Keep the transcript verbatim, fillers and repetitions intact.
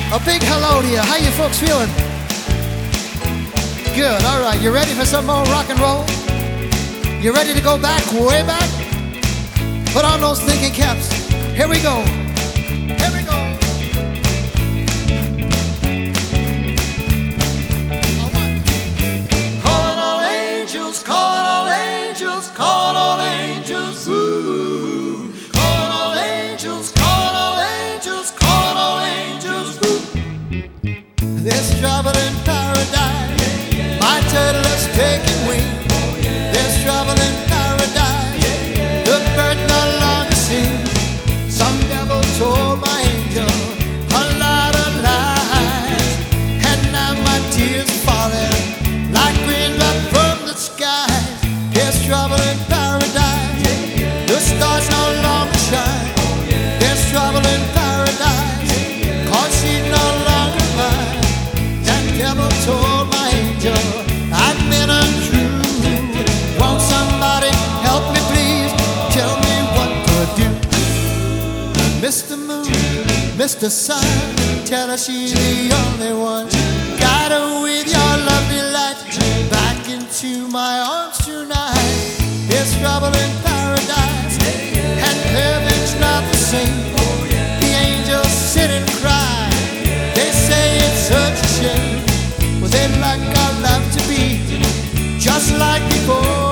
A big hello to you. How you folks feeling? Good, all right. You ready for some more rock and roll? You ready to go back, way back? Put on those thinking caps. Here we go. Here we go. Calling all angels, calling all angels, calling all angels. Ooh. Calling all angels, calling all angels, calling all angels. Ooh. There's trouble in paradise. My turtle is taking wing. There's trouble in paradise. The bird no longer sings. Some devil told my angel a lot of lies, and now my tears falling like raindrops from the skies. There's trouble in paradise. The stars no longer shine. There's trouble in paradise, 'cause she's no longer mine. That devil told my angel I've been untrue. Won't somebody help me, please? Tell me what to do. Mister Moon, Mister Sun, tell her she's the only one. Guide her with your lovely light back into my arms tonight. There's trouble in paradise, and heaven's not the same. The angels sit and cry. They say it's such a shame. Well, they'd like our love to be just like before.